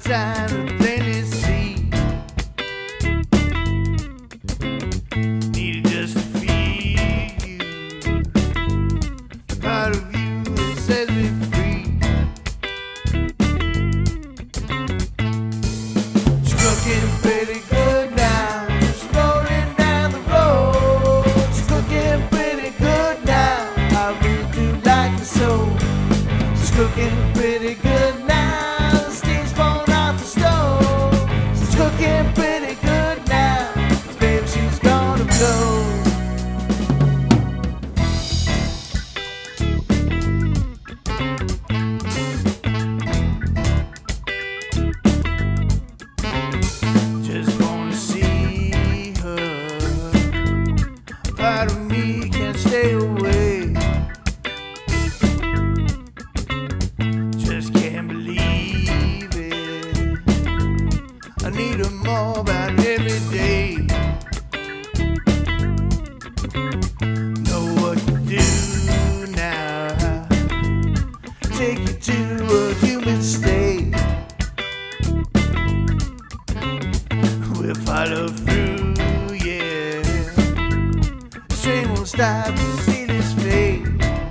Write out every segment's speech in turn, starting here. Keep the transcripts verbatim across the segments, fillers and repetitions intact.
sign of plainly see. Needed just to feel you, the part of you that sets me free. She's looking pretty good now, just rolling down the road. She's looking pretty good now, I really do like her so. She's looking pretty good now, the steam's blowing off the stove. She's looking pretty good now, 'cause baby she's gonna blow. Just wanna see her, part of me can't stay away. Just can't believe it, I need her more about every day. Know what to do now, take you to a human state. We'll follow through, yeah. This train won't stop to see this fate.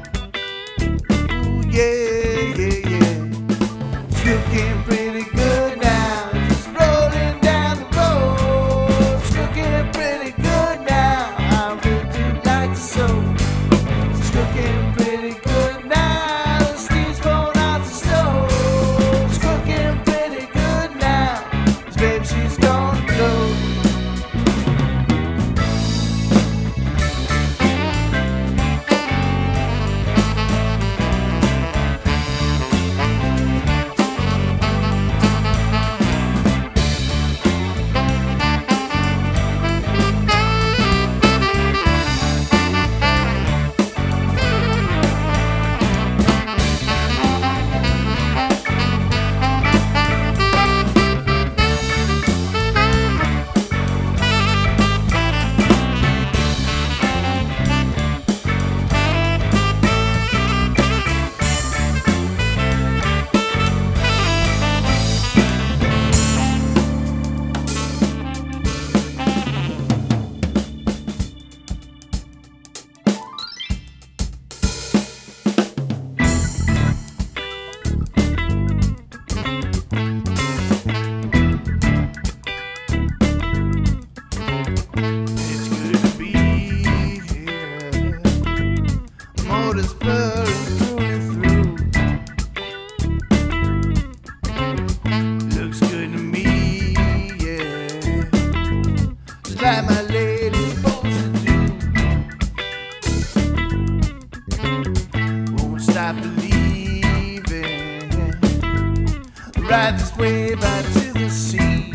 Ooh, yeah, yeah, yeah. It's looking pretty good now, just rolling down the road. It's looking pretty good now, I really do like the soul. It's looking pretty good now, the steam's blowing off the stove. It's looking pretty good now, 'cause baby she's gonna blow. It's good to be here, motor's blurring through and through. Looks good to me, yeah, just like my lady's supposed to do. Won't stop believing, ride this wave out to the sea.